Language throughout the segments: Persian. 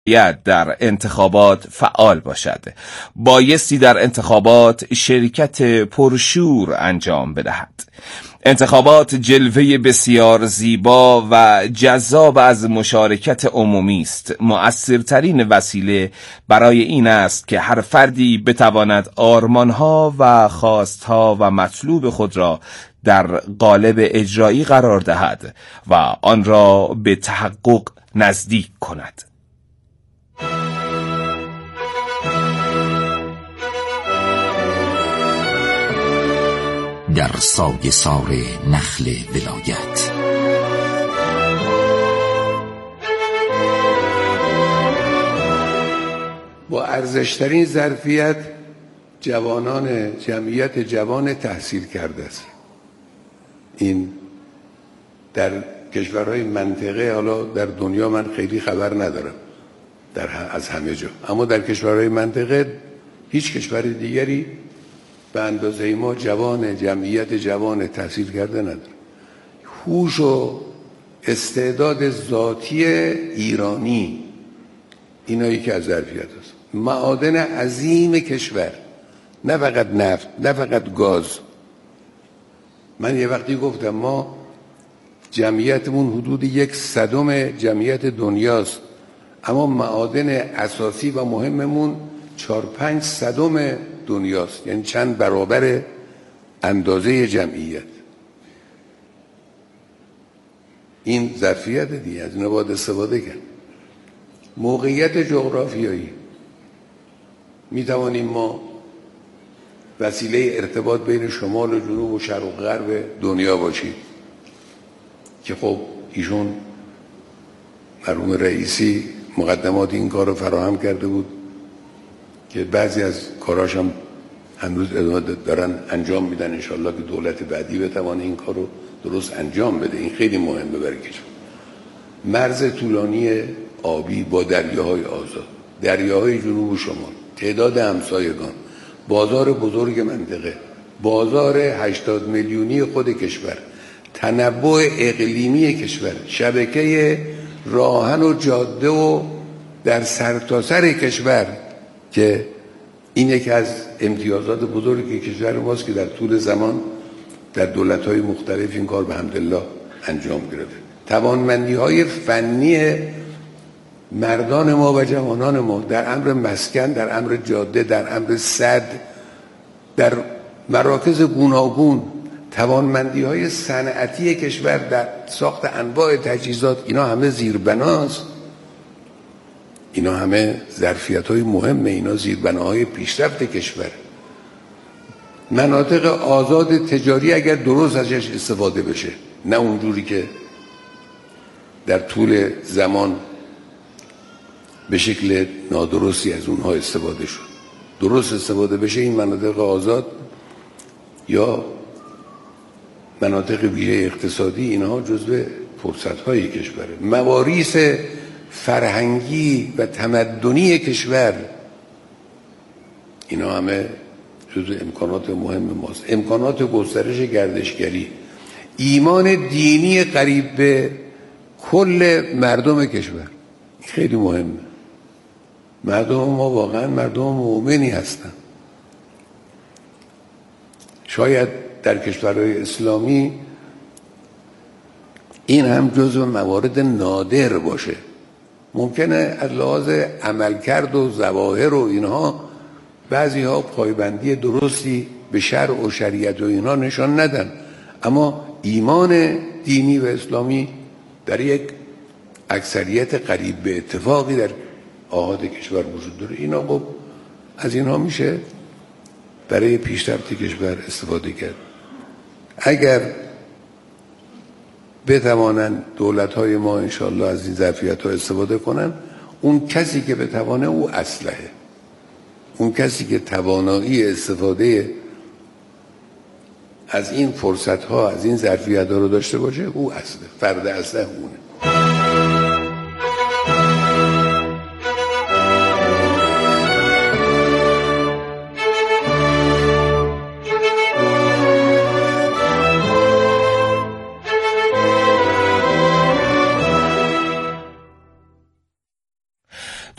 در انتخابات فعال باشد. بایستی در انتخابات شرکت پرشور انجام بدهد. انتخابات جلوه بسیار زیبا و جذاب از مشارکت عمومی است. مؤثرترین وسیله برای این است که هر فردی بتواند آرمانها و خواستها و مطلوب خود را در قالب اجرایی قرار دهد و آن را به تحقق نزدیک کند. در سایه سار نخل ولایت با ارزشترین ظرفیت جوانان جمعیت جوان تحصیل کرده است. این در کشورهای منطقه، حالا در دنیا من خیلی خبر ندارم از همه جا، اما در کشورهای منطقه هیچ کشور دیگری به اندازه ما جمعیت جوان تحصیل کرده نداره. هوش و استعداد ذاتی ایرانی اینایی که از ظرفیت است. معادن عظیم کشور، نه فقط نفت، نه فقط گاز. من یه وقتی گفتم ما جمعیتمون حدود 1/100 جمعیت دنیاست، اما معادن اساسی و مهممون 4-5 دنیاست، یعنی چند برابر اندازه جمعیت. این ظرفیت دیگه، از این باید استفاده کرد. موقعیت جغرافیایی، می توانیم ما وسیله ارتباط بین شمال و جنوب و شرق و غرب دنیا باشیم که خب ایشون مرحوم رئیسی مقدمات این کار رو فراهم کرده بود که بعضی از کاراش هم هنوز ادامه دارن انجام میدن. انشالله که دولت بعدی بتوانه این کار رو درست انجام بده. این خیلی مهمه برای کشور. مرز طولانی آبی با دریاهای آزاد، دریاهای جنوب و شمال، تعداد همسایگان، بازار بزرگ منطقه، بازار 80 میلیونی خود کشور، تنوع اقلیمی کشور، شبکه راهن و جاده و در سرتاسر کشور که این یکی از امتیازات بزرگی کشور ماست که در طول زمان در دولت‌های مختلف این کار به حمدالله انجام گرفته. توانمندی‌های فنی مردان ما و جوانان ما در امر مسکن، در امر جاده، در امر سد، در مراکز گوناگون، توانمندی‌های صنعتی کشور در ساخت انواع تجهیزات، اینا همه زیربناست. اینا همه ظرفیت‌های مهمه، اینا زیربناهای پیشرفت کشور. مناطق آزاد تجاری اگر درست ازش استفاده بشه، نه اونجوری که در طول زمان به شکل نادرستی از اونها استفاده شد. درست استفاده بشه این مناطق آزاد یا مناطق ویژه اقتصادی، اینها جزو فرصت‌های کشوره. مواریث فرهنگی و تمدنی کشور، اینا همه جزو امکانات مهم ماست. امکانات گسترش گردشگری، ایمان دینی قریب به کل مردم کشور خیلی مهمه. مردم ما واقعا مردم مؤمنی هستن. شاید در کشورهای اسلامی این هم جزو موارد نادر باشه. ممکنه از لحاظ عملکرد و ظواهر و اینها بعضی ها پایبندی درستی به شرع و شریعت و اینها نشان ندن، اما ایمان دینی و اسلامی در یک اکثریت قریب به اتفاقی در آحاد کشور وجود داره. اینا خب از اینها میشه برای پیشرفت کشور استفاده کرد. اگر بتوانند دولت‌های ما انشالله از این ظرفیت‌ها استفاده کنن، اون کسی که بتوانه او اسلحه، اون کسی که توانایی استفاده از این فرصت‌ها، از این ظرفیت‌ها رو داشته باشه، او اسلحه، فرد اسلحه اونه.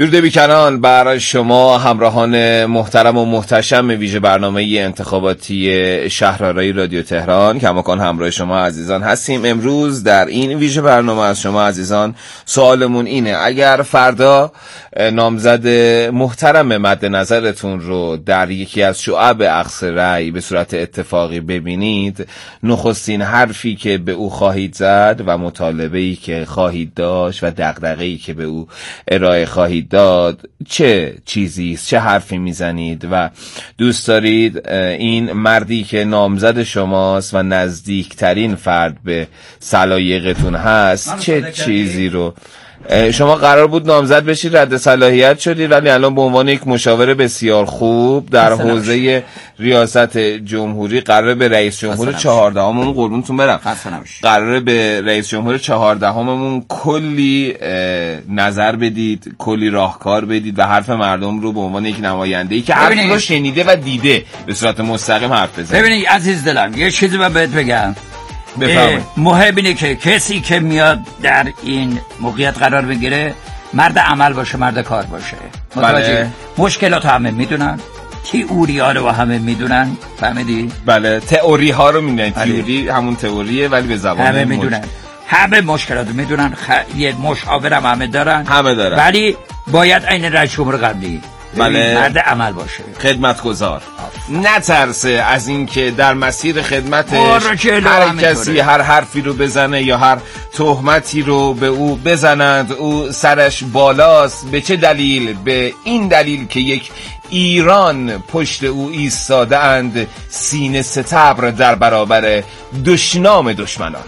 درود بیکران بر شما همراهان محترم و محتشم ویژه برنامه انتخاباتی شهرآرای رادیو تهران. کماکان همراه شما عزیزان هستیم. امروز در این ویژه برنامه از شما عزیزان سوالمون اینه: اگر فردا نامزد محترم مد نظرتون رو در یکی از شعب اقصی رأی به صورت اتفاقی ببینید، نخستین حرفی که به او خواهید زد و مطالبه‌ای که خواهید داشت و دغدغه‌ای که به او ارائه خواهید داد چه چیزی است؟ چه حرفی میزنید و دوست دارید این مردی که نامزد شماست و نزدیکترین فرد به سلایقتون هست چه چیزی رو؟ شما قرار بود نامزد بشید، رد صلاحیت شدید، ولی الان به عنوان یک مشاور بسیار خوب در حوزه ریاست جمهوری قراره به رئیس جمهور 14مون، قربونتون برم، قراره به رئیس جمهور 14مون کلی نظر بدید، کلی راهکار بدید و حرف مردم رو به عنوان یک نماینده‌ای که حرف رو شنیده و دیده به صورت مستقیم حرف بزنید. ببینید عزیز دلم، یه چیزی من بهت بگم. مهم اینه که کسی که میاد در این موقعیت قرار بگیره مرد عمل باشه، مرد کار باشه. بله. مشکلات همه میدونن، تئوری ها رو همه میدونن، فهمیدی؟ بله، تئوری ها رو میدونن. تئوری همون تئوریه ولی به زبان همه میدونن، همه مشکلات رو میدونن. یه مشاور هم دارن، ولی باید عین رئیس جمهور قبلی بله مرد عمل باشه، خدمتگزار، نترسه از این که در مسیر خدمتش هر کسی هر حرفی رو بزنه یا هر تهمتی رو به او بزنند او سرش بالاست. به چه دلیل؟ به این دلیل که یک ایران پشت او ایستاده اند، سینه ستبر در برابر دشنام دشمنان.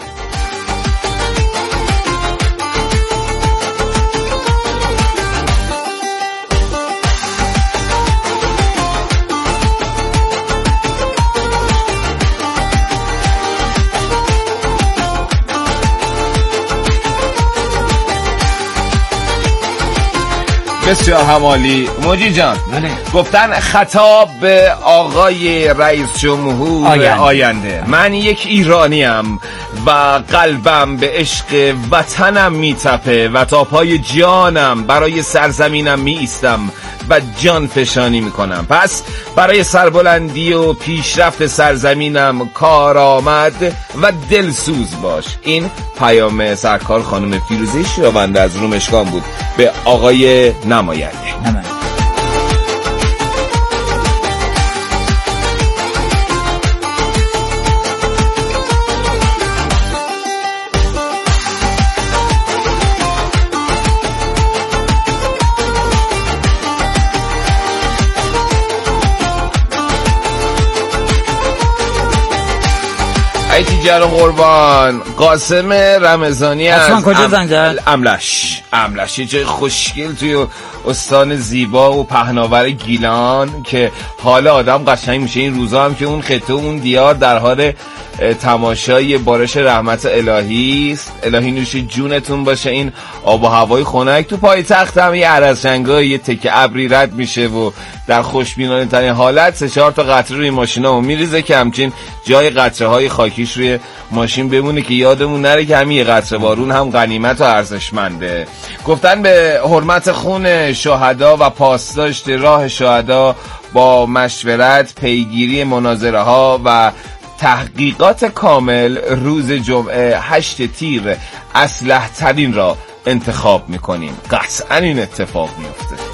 بسیار همالی موجی جان. گفتن خطاب به آقای رئیس جمهور آینده. من یک ایرانیم و قلبم به عشق وطنم میتپه و تا پای جانم برای سرزمینم می ایستم و جان فشانی میکنم. پس برای سربلندی و پیشرفت سرزمینم کارآمد و دلسوز باش. این پیام سرکار خانم فیروزه شیراونده از رومشگان بود به آقای نماینده. ایتی جرم قربان قاسم رمضانی از کجا زنگ زد؟ املش یه جای خوشگل توی استان زیبا و پهناور گیلان که حال آدم قشنگ میشه. این روزا هم که اون خطه و اون دیار در حال تماشای بارش رحمت الهی است. الهی نوش جونتون باشه. این آب و هوای خنک تو پایتخت هم یه عرضشنگای یه تکه ابری رد میشه و در خوشبینانه ترین حالت 3-4 تا قطره روی ماشینا میریزه که همچین جای قطره های خاکیش روی ماشین بمونه که یادمون نره که همین قطره بارون هم غنیمت و ارزشمنده. گفتن به حرمت خون شهدا و پاسداشت راه شهدا با مشورت، پیگیری مناظره ها و تحقیقات کامل روز جمعه 8 تیر اصلح ترین را انتخاب میکنیم. قطعا این اتفاق میفته.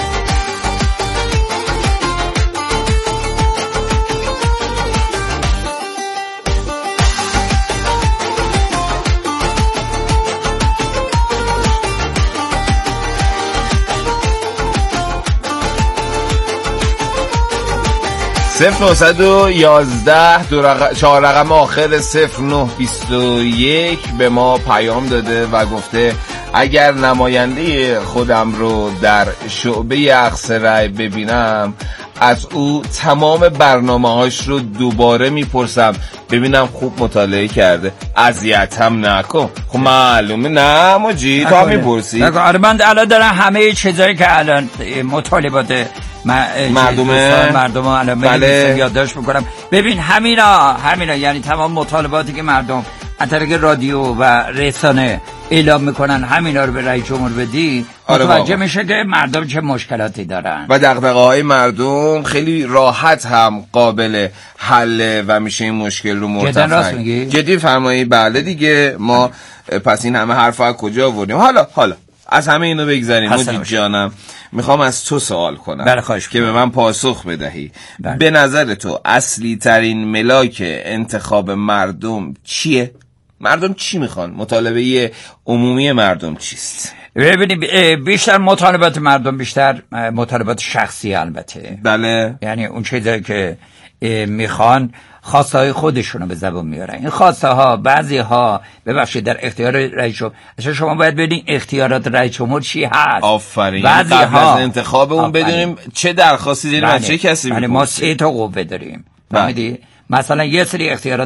صفر 911 4 رقم آخر 0921 به ما پیام داده و گفته اگر نماینده خودم رو در شعبه اقصی رأی ببینم از او تمام برنامه‌هاش رو دوباره میپرسم ببینم خوب مطالعه کرده، اذیتم نکن. خب معلومه نه موجی تو هم میپرسی. آره من الان دارم همه چیزایی که الان مطالبات مردم الان بله. یادداشت میکنم. ببین همینا یعنی تمام مطالباتی که مردم از طریق رادیو و رسانه اعلام میکنن همینا رو به رئیس جمهور بدی. متوجه میشه که مردم چه مشکلاتی دارن و دغدغه‌های مردم خیلی راحت هم قابل حل و میشه این مشکل رو مرتفع. جدی فرمایی؟ بله دیگه. ما پس این همه حرف از کجا آوردیم؟ حالا از همه اینو بگذاریم. مجید جانم، میخوام از تو سوال کنم. بله خواهش که به من پاسخ بدهی. بله. به نظر تو اصلی ترین ملاک انتخاب مردم چیه؟ مردم چی میخوان؟ مطالبه عمومی مردم چیست؟ ببینید بیشتر مطالبات مردم بیشتر مطالبات شخصی البته. بله. یعنی اون چیزی که میخوان خواسته های خودشونو به زبون میارن. این خواسته ها بعضی ها ببخشید در اختیار رئیس جمهور. اصلا شما باید ببینید اختیارات رئیس جمهور چی هست. آفرین. بعضی قبل ها از انتخاب اون بدونیم چه درخواستی داریم از چه کسی میپرسیم. ما 3 تا قوه داریم. فهمیدی؟ مثلا یه سری اختیارات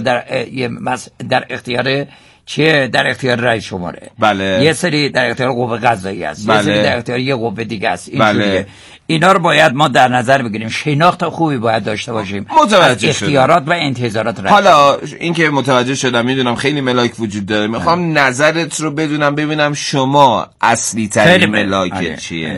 در اختیار چیه؟ در اختیار رئیس جمهوره. بله. یه سری در اختیار قوه قضاییه است. بله. یه سری در اختیار یه قوه دیگه است. بله. اینا رو باید ما در نظر بگیریم. شناخت خوبی باید داشته باشیم. متوجه اختیارات و انتظارات رئیس. حالا اینکه متوجه شدم، میدونم خیلی ملاک وجود داره. میخوام نظرت رو بدونم، ببینم شما اصلی ترین ملاک چیه.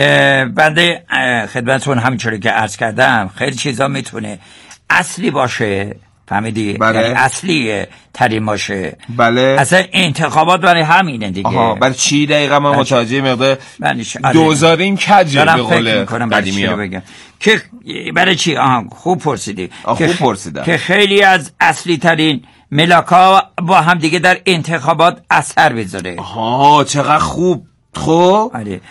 بنده خدمتتون همینطوری که عرض کردم خیلی چیزا میتونه اصلی باشه. فهمیدی؟ بله. یعنی اصلی ترین باشه. بله. اصلا انتخابات برای همینه دیگه. آها، برای چی دقیقا؟ من متوجه مقدار دوزارین کجه به قول قدیمی بگم که برای چی؟ خوب پرسیدی. خوب پرسیدم. که خیلی از اصلی ترین ملاک‌ها با هم دیگه در انتخابات اثر بذاره. چقدر خوب. خب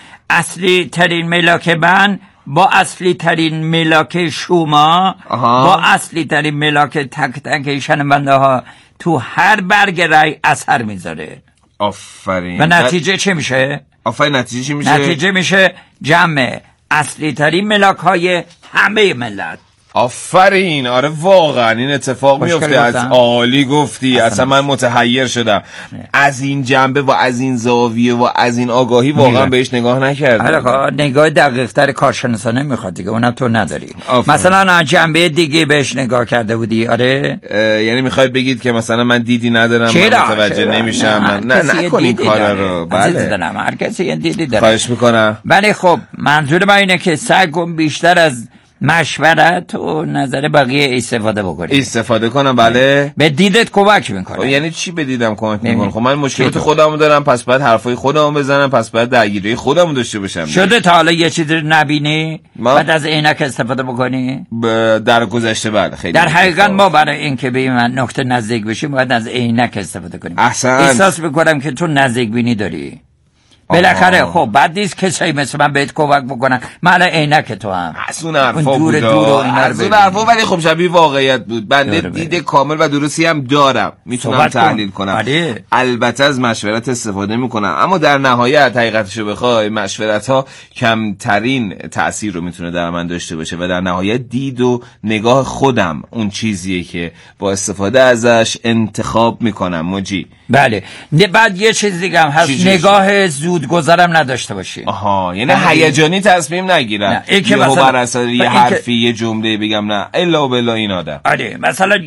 اصلی ترین ملاک من با اصلی ترین ملاک شما با اصلی ترین ملاک تک تک شنونده ها تو هر برگ رای اثر میذاره. آفرین. و نتیجه چه میشه؟ نتیجه چی میشه؟ نتیجه میشه جمع اصلی ترین ملاک های همه ملت. آفرین. آره واقعا این اتفاق میفته. از عالی گفتی. اصلا من متحیر شدم. از این جنبه و از این زاویه و از این آگاهی واقعا بهش نگاه نکردم. نگاه دقیق‌تر کارشناسانه میخواد دیگه، اونم تو نداری. مثلا جنبه دیگه بهش نگاه کرده بودی؟ آره. یعنی میخواید بگید که مثلا من دیدی ندارم، من متوجه نمیشم. نه نکن این کارا رو. بله. هر کسی یه دیدی داره. خواهش میکنم. ولی خب منظور من اینه که سعی کن بیشتر از مشورت و نظر بقیه استفاده کنم. بله. به دیدت کمک میکنه. یعنی چی به دیدم کمک میکنه؟ خب من مشکلات خودمو دارم، پس باید حرفای خودمو بزنم، پس باید درگیری خودمو داشته باشم. شده تا حالا یه چیزی رو نبینی بعد از عینک استفاده بکنی؟ در گذشته بله خیلی. در حقیقت ما برای اینکه به این نکته نزدیک بشیم باید از عینک استفاده کنیم. احساس میکنم که تو نزدیک بینی داری. بالاخره خب بعد نیست کسایی مثل من بهت کمک بکنن. من عینک تو هم از اون حرفا بود. از اون حرفا، ولی خب شبیه واقعیت بود. بنده دید کامل و درستی هم دارم، میتونم تحلیل کنم. البته از مشورت استفاده میکنم، اما در نهایت حقیقتشو بخوای مشورت ها کمترین تأثیر رو میتونه در من داشته باشه و در نهایت دید و نگاه خودم اون چیزیه که با استفاده ازش انتخاب میکنم. موجی بله. بعد یه چیز دیگه هم هست، نگاه زودگذرم نداشته باشی. یعنی هیجانی تصمیم نگیرم. اینکه مثلا بر اثر یه حرفی یه جمله بگم نه الا بالله این آدم. آره مثلا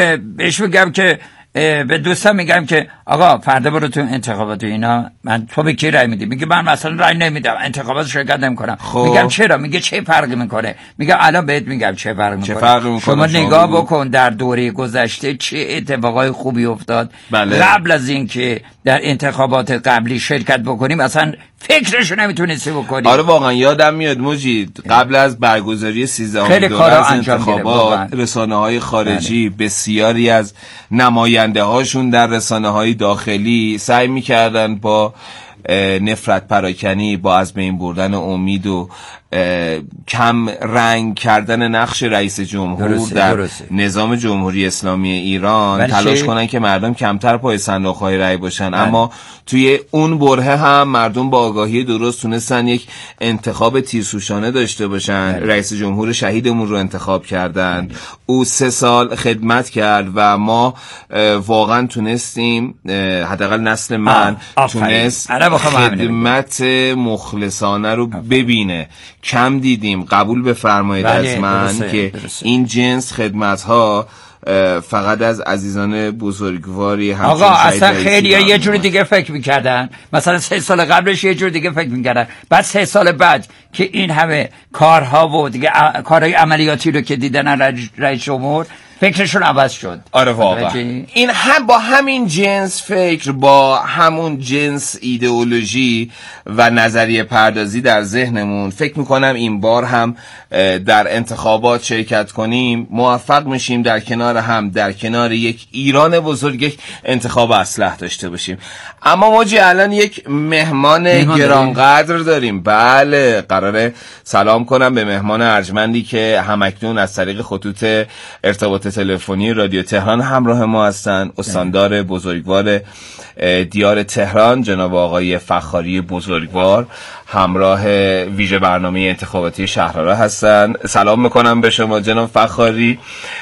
بهش میگم که به دوستان میگم که آقا فردا برو تو انتخابات اینا، من تو به کی رای میدی؟ میگه من مثلا رای نمیدم، انتخابات شرکت نمیکنم. میگم چرا؟ میگه چه فرقی میکنه؟ میگم الان بهت میگم چه فرقی میکنه. شما نگاه بکن در دوره گذشته چه اتفاقای خوبی افتاد. بله. قبل از اینکه در انتخابات قبلی شرکت بکنیم اصلا فکرشو نمیتونستی بکنی. آره واقعا یادم میاد مجید قبل از برگزاری 13 دوره از انتخابات رسانه‌های خارجی بسیاری از نماینده هاشون در رسانه‌های داخلی سعی می‌کردن با نفرت پراکنی، با از بین بردن امید و کم رنگ کردن نقش رئیس جمهور در نظام جمهوری اسلامی ایران تلاش کنن که مردم کمتر پای صندوق‌های رای باشن. اما توی اون برهه هم مردم با آگاهی درست تونستن یک انتخاب تیرسوشانه داشته باشن. رئیس جمهور شهیدمون رو انتخاب کردن. او 3 سال خدمت کرد و ما واقعا تونستیم، حداقل نسل من تونست خدمت مخلصانه رو ببینه. کم دیدیم. قبول بفرمایید از من که این جنس خدمت ها فقط از عزیزان بزرگواری هم آقا اصلا خیلی یه جور دیگه فکر میکردن، مثلا 3 سال قبلش یه جور دیگه فکر میکردن، بعد 3 سال بعد که این همه کارها و دیگه کارهای عملیاتی رو که دیدن رئیس جمهور فکرشون عوض شد. آره واقعا این هم با همین جنس فکر، با همون جنس ایدئولوژی و نظریه پردازی در ذهنمون فکر میکنم این بار هم در انتخابات شرکت کنیم، موفق میشیم در کنار هم، در کنار یک ایران بزرگ، یک انتخاب اصلح داشته باشیم. اما موجی الان یک مهمان گرانقدر داریم. بله، قراره سلام کنم به مهمان ارجمندی که همکنون از طریق خطوط ارتباط تلفنی رادیو تهران همراه ما هستن. استاندار بزرگوار دیار تهران جناب آقای فخاری بزرگوار همراه ویژه برنامه انتخاباتی شهرآرا هستن. سلام میکنم به شما جناب فخاری،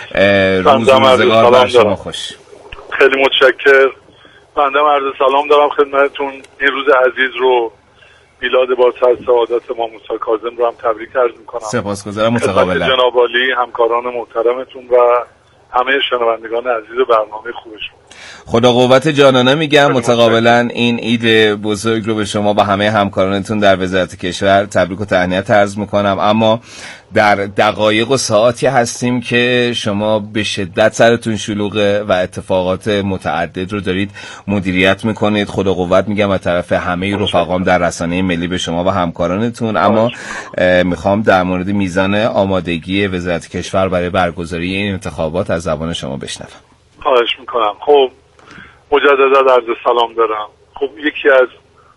روزگار بر شما خوش. خیلی متشکر. بنده عرض سلام دارم خدمتتون. این روز عزیز رو میلاد با سعادت ما موسی کاظم رو هم تبریک عرض میکنم. سپاسگزارم متقابلا. جناب عالی، همکاران محترمتون و همه شنوندگان عزیز برنامه خوبشون. خدا قوت جانانه میگم. متقابلا این عید بزرگ رو به شما و همه همکارانتون در وزارت کشور تبریک و تهنیت عرض میکنم. اما در دقایق و ساعتی هستیم که شما به شدت سرتون شلوغه و اتفاقات متعدد رو دارید مدیریت میکنید. خدا قوت میگم از طرف همه رفقام در رسانه ملی به شما و همکارانتون. اما میخوام در مورد میزان آمادگی وزارت کشور برای برگزاری این انتخابات از زبان شما بشنوم. خواهش میکنم. خب مجددا عرض سلام دارم. خب یکی از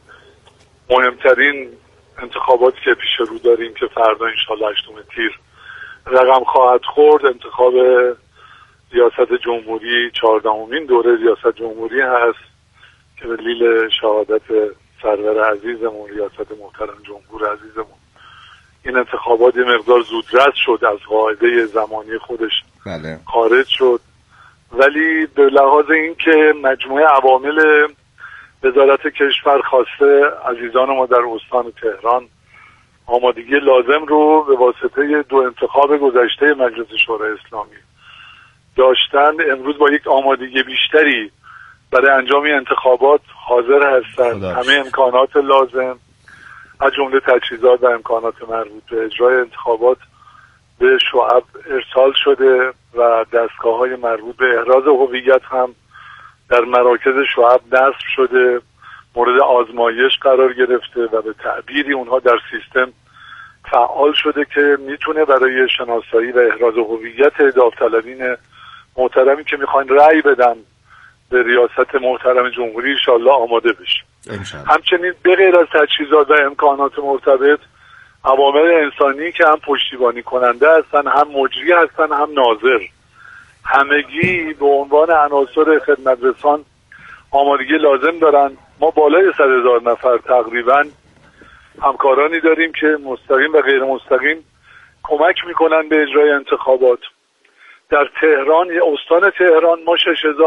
مهمترین انتخاباتی که پیش رو داریم که فردا انشالله 8 تیر رقم خواهد خورد، انتخاب ریاست جمهوری 14مین دوره ریاست جمهوری هست که به دلیل شهادت سرور عزیزمون، ریاست محترم جمهور عزیزمون، این انتخابات یه مقدار زودرس شد، از قاعده زمانی خودش خارج شد. ولی به لحاظ اینکه مجموعه عوامل وزارت کشور خواسته عزیزان ما در استان تهران آمادگی لازم رو به واسطه 2 انتخاب گذشته مجلس شورای اسلامی داشتن، امروز با یک آمادگی بیشتری برای انجام انتخابات حاضر هستند. همه امکانات لازم از جمله تجهیزات و امکانات مربوط به اجرای انتخابات به شعب ارسال شده و دستگاه‌های مربوط به احراز هویت هم در مراکز شعب نصب شده، مورد آزمایش قرار گرفته و به تعبیری اونها در سیستم فعال شده که میتونه برای شناسایی و احراز هویت داوطلبین محترمی که میخواین رأی بدن به ریاست محترم جمهوری انشالله آماده بشه. همچنین به غیر از تجهیزات و امکانات مرتبط، عوامل انسانی که هم پشتیبانی کننده هستن، هم مجری هستن، هم ناظر، همگی به عنوان عناصر خدمترسان آمادگی لازم دارن. ما بالای 100,000 نفر تقریبا همکارانی داریم که مستقیم و غیر مستقیم کمک میکنن به اجرای انتخابات. در تهران، استان تهران، ما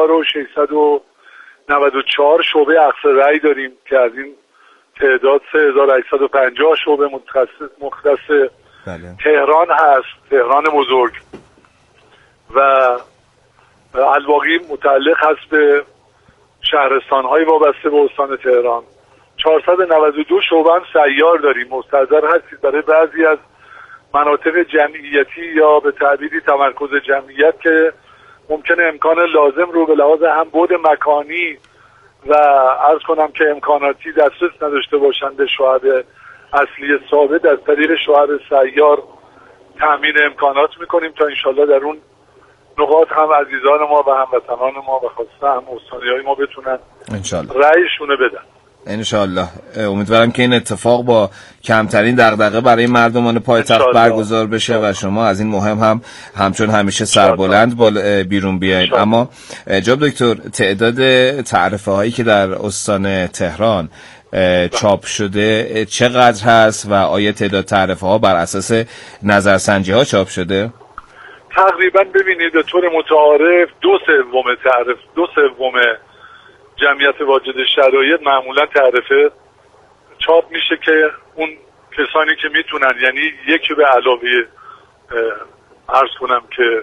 6694 شعبه اخذ رأی داریم که از این تعداد 3850 شعبه مختص تهران هست، تهران بزرگ، و الباقی متعلق هست به شهرستان‌های وابسته به استان تهران. 492 شعبه هم سیار داریم. مستحضر هستید برای بعضی از مناطق جمعیتی یا به تعبیری تمرکز جمعیت که ممکنه امکان لازم رو به لحاظ هم بعد مکانی و عرض کنم که امکاناتی دسترس نداشته باشند به شعب اصلی ثابت، از طریق شعب سیار تامین امکانات میکنیم تا انشالله در اون نقاط هم عزیزان ما و هموطنان ما و خاصه هم استانی‌های ما بتونن رأیشونه بدن. انشالله. امیدوارم که این اتفاق با کمترین دغدغه برای مردمان پایتخت برگزار بشه و شما از این مهم هم همچون همیشه سربلند بیرون بیایید. اما جناب دکتر، تعداد تعرفه هایی که در استان تهران چاپ شده چقدر هست و آیا تعداد تعرفه ها بر اساس نظرسنجی ها چاپ شده؟ تقریبا ببینید به طور متعارف 2/3 جمعیت واجد شرایط معمولا تعرفه چاپ میشه که اون کسانی که میتونن، یعنی یکی به علاوه عرض کنم که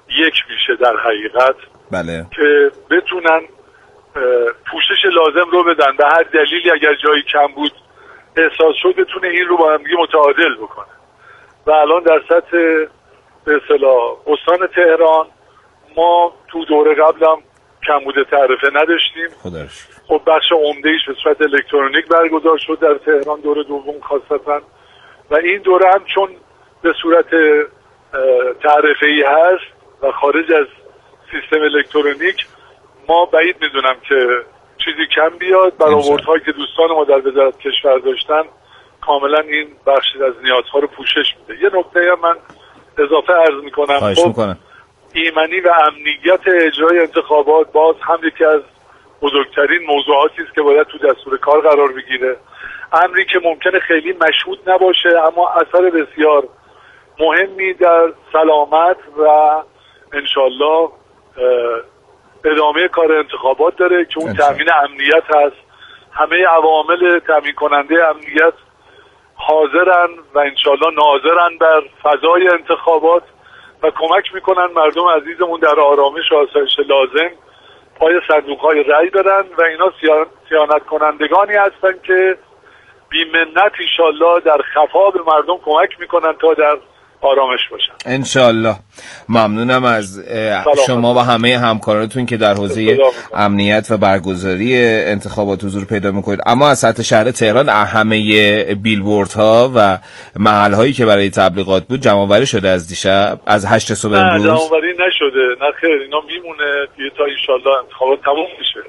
یک میشه در حقیقت. بله. که بتونن پوشش لازم رو بدن، به هر دلیلی اگر جایی کم بود احساس شد بتونه این رو با هم دیگه متعادل بکنه. و الان در سطح به اصطلاح استان تهران ما تو دوره قبلم کمبود تعرفه نداشتیم. خب بخش عمده‌ایش به صورت الکترونیک برگزار شد در تهران دوره دوم خاصتا، و این دوره هم چون به صورت تعرفه‌ای هست و خارج از سیستم الکترونیک، ما بعید میدونم که چیزی کم بیاد. برآوردهایی که دوستان ما در وزارت کشور داشتن کاملا این بخشی از نیازها رو پوشش میده. یه نکته هم من اضافه عرض میکنم. خب ایمنی و امنیت اجرای انتخابات باز هم یکی از بزرگترین موضوعاتی است که باید تو دستور کار قرار بگیره. امری که ممکنه خیلی مشهود نباشه اما اثر بسیار مهمی در سلامت و انشالله ادامه کار انتخابات داره که اون تامین امنیت هست. همه عوامل تامین کننده امنیت حاضرن و انشالله ناظرن بر فضای انتخابات و کمک میکنن مردم عزیزمون در آرامش و آسایش لازم پای صندوق‌های رأی برن و اینا صیانت کنندگانی هستن که بی‌منت انشالله در خفا به مردم کمک میکنن تا در آرامش باشن انشالله. ممنونم از شما و همه همکارانتون که در حوزه امنیت و برگزاری انتخابات حضور پیدا میکنید. اما از سطح شهر تهران همه بیلبوردها و محلهایی که برای تبلیغات بود جمع‌آوری شده از دیشب، از 8 صبح امروز؟ نه جمع‌آوری نشده، نه خیر، اینا میمونه دیگه تا انشالله انتخابات تموم میشه.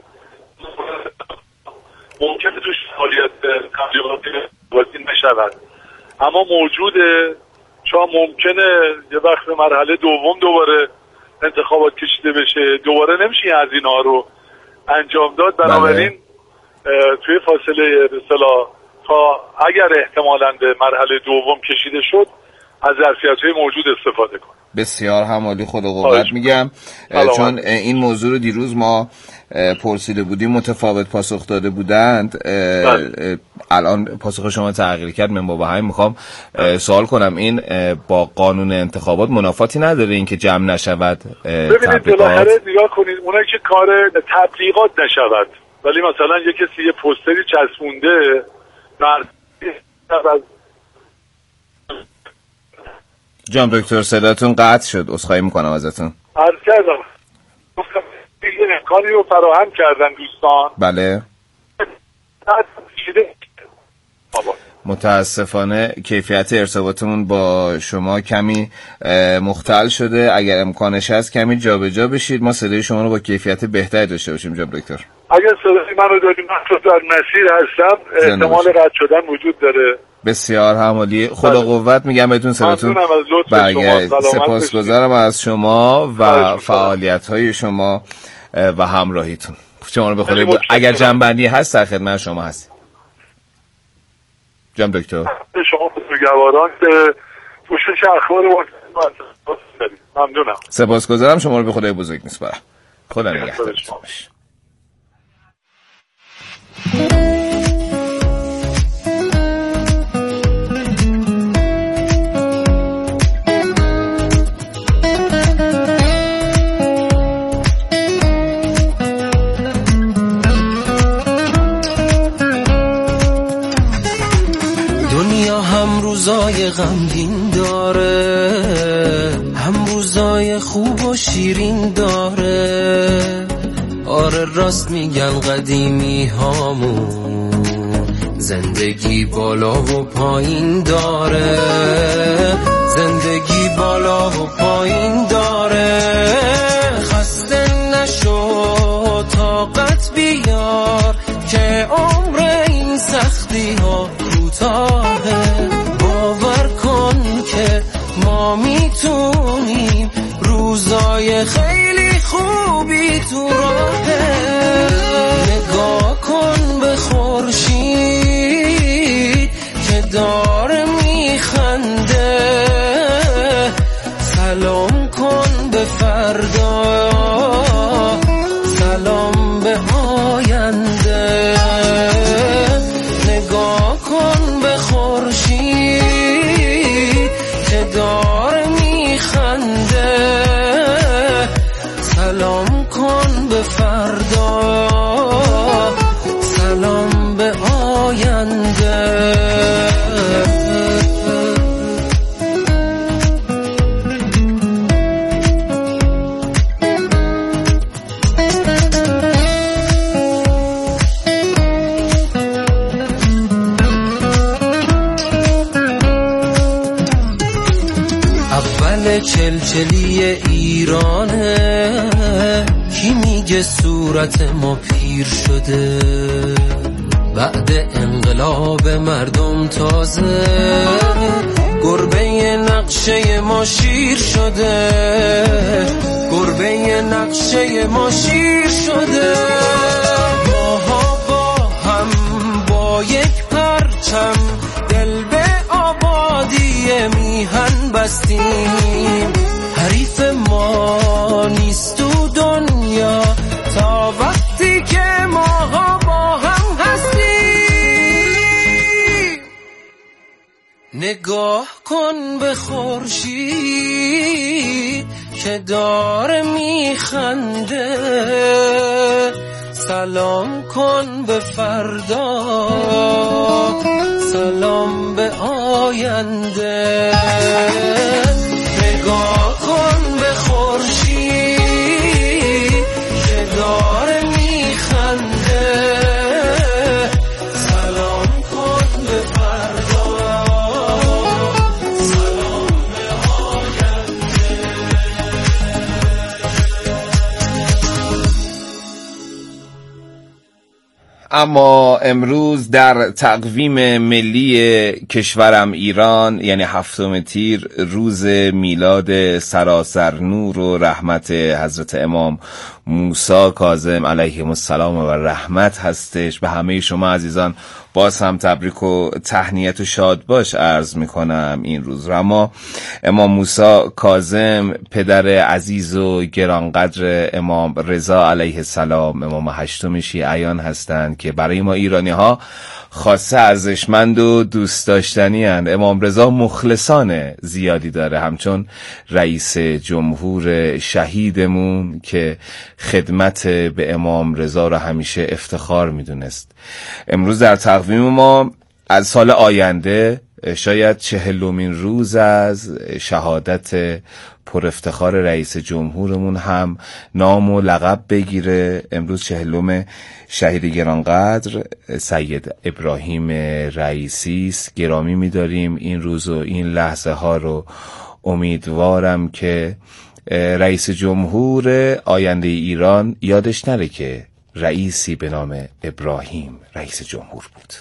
ممکنه توش فعالیت تبلیغاتی نشود اما موجوده، چون ممکنه یه وقت به مرحله دوم دوباره انتخابات کشیده بشه، دوباره نمیشه این هزینه ها رو انجام داد. بنابراین توی فاصله به اصطلاح تا اگر احتمالاً به مرحله دوم کشیده شد از ظرفیت‌های موجود استفاده کنه. بسیار همالی، خدا قوت میگم. چون این موضوع رو دیروز ما پرسیده بودیم متفاوت پاسخ داده بودند. الان پاسخ شما تغییر کرد. من با همین میخوام سوال کنم این با قانون انتخابات منافاتی نداره این که جمع نشود ببینید بالاخره نگاه کنید اونایی که کار تبلیغات نشود ولی مثلا یه کسی یه پوستری چسبونده جان دکتر صداتون قطع شد، عذرخواهی میکنم ازتون. عرض کردم این امکانی رو فراهم کردن دوستان. بله. متاسفانه کیفیت ارتباطمون با شما کمی مختل شده. اگر امکانش هست کمی جابجا بشید، ما صدای شما رو با کیفیت بهتری داشته باشیم جناب دکتر. اگر صدای من رو داریم من در مسیر هستم، احتمال قطع شدن وجود داره. بسیار همالی، خدا قوت میگم بهتون، صداتون برگرد. سپاسگزارم از شما و فعالیت‌های شما و همراهیتون. شما رو به خدا اگر جنبندی هست در خدمت شما هستیم. جناب دکتر شما بزرگواران که پوشش اخبار ممنونم. سپاسگزارم، شما رو به خدای بزرگ میسپارم. خدا نگهدار. روزای غمگین داره، هم روزای خوب و شیرین داره. آره راست میگن قدیمی هامون، زندگی بالا و پایین داره، زندگی بالا و پایین داره. خسته نشو طاقت بیار که عمر این سختی ها کوتاهه. باور کن که ما میتونیم، روزای خیلی خوبی تو راهه. نگاه کن به خورشید که داره میخنده، سلام کن به فردا، سلام به آینده. نگاه کن به خورشید که داره میخنده، به فردا، سلام به آینده. چلچلی ایرانه، کی میگه صورت ما پیر شده؟ بعد انقلاب مردم تازه، گربه نقشه ما شیر شده، گربه نقشه ما شیر شده. ماها با هم با یک پرچم، دل به آبادی میهن بستیم. حریف ما نیست تو دنیا تا وقتی که ماها با هم هستیم. نگاه کن به خورشید که داره میخنده، سلام کن به فردا، سلام به آینده. نگاه کن به خورشید که داره میخنده، سلام کن به فردا، سلام به آینده. اما امروز در تقویم ملی کشورم ایران، یعنی 7 تیر، روز میلاد سراسر نور و رحمت حضرت امام موسی کاظم علیهم السلام و رحمت هستش. به همه شما عزیزان باز هم تبریک و تهنیت و شاد باش عرض میکنم این روز را. اما امام موسی کاظم پدر عزیز و گرانقدر امام رضا علیه السلام، امام 8 شیعیان هستند که برای ما ایرانی ها خاصه ارزشمند و دوست داشتنی هستند. امام رضا مخلصان زیادی داره، همچون رئیس جمهور شهیدمون که خدمت به امام رضا را همیشه افتخار میدونست. امروز در تقویم ما از سال آینده شاید 40مین روز از شهادت پر افتخار رئیس جمهورمون هم نام و لقب بگیره. امروز 40 شهید گرانقدر سید ابراهیم رئیسی است. گرامی می‌داریم این روز و این لحظه ها رو. امیدوارم که رئیس جمهور آینده ایران یادش نره که رئیسی به نام ابراهیم رئیس جمهور بود.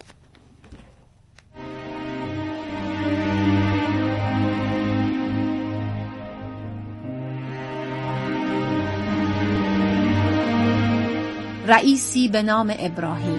رئیسی به نام ابراهیم.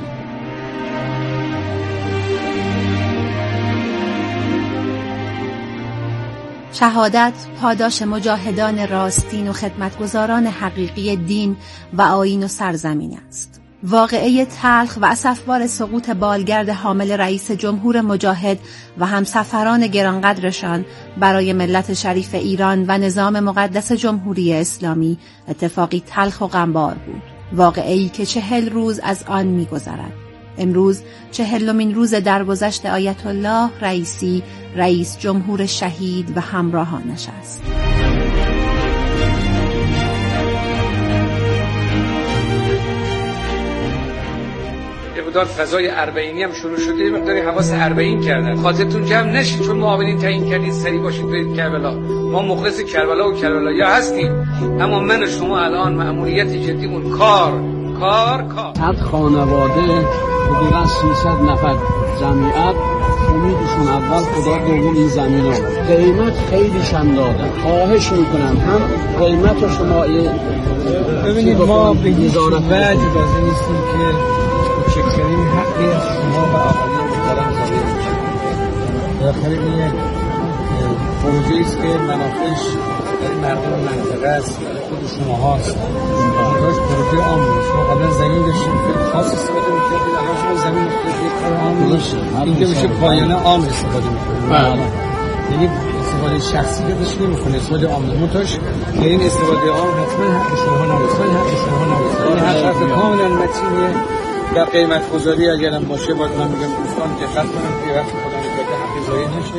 شهادت پاداش مجاهدان راستین و خدمتگزاران حقیقی دین و آیین و سرزمین است. واقعه تلخ و اسفبار سقوط بالگرد حامل رئیس جمهور مجاهد و همسفران گرانقدرشان برای ملت شریف ایران و نظام مقدس جمهوری اسلامی اتفاقی تلخ و غمبار بود. واقعه‌ای که 40 روز از آن می‌گذرد. امروز 40مین روز درگذشت آیت الله رئیسی رئیس جمهور شهید و همراهانش است. مقدار فضای اربعینی هم شروع شده، مقداری حواس اربعین کردن. خاطرتون جمع نشید چون معاونین تعیین کردید سریع باشید برید کربلا. ما مخلص کربلا و کربلایی هستیم، اما من و شما الان مأموریت جدیمون کار. هر خانواده حدوداً 300 نفر جمعیت، امیدشون اول خدا دوم این زمین ها. قیمت خیلی شم دادن. خواهش میکنم هم قیمت رو شما ببینید ما به هیچ وجه بازی نیستیم که چکرین حقی شما و آقایان بکارم زمین داخل این یک پروژه است که منافعش برای مردم منطقه است، خود شما هاست. پروژه عام است. شما قبلا زمین داشتیم که خاص استفاده می‌کردید، الان شما زمین یک کار عام میشه. اینجا میشه پایانه عام استفاده می‌کنید. یعنی استفاده شخصی که داشت نمی‌کنه، استفاده عامه منتاش که این استفاده عام حتما حق شما نباشه، این حق کاملا متینه. در قیمت گذاری اگرم باشه باید من میگم دوستان دقت کنن که وقتی خودم حق ضایع نشه.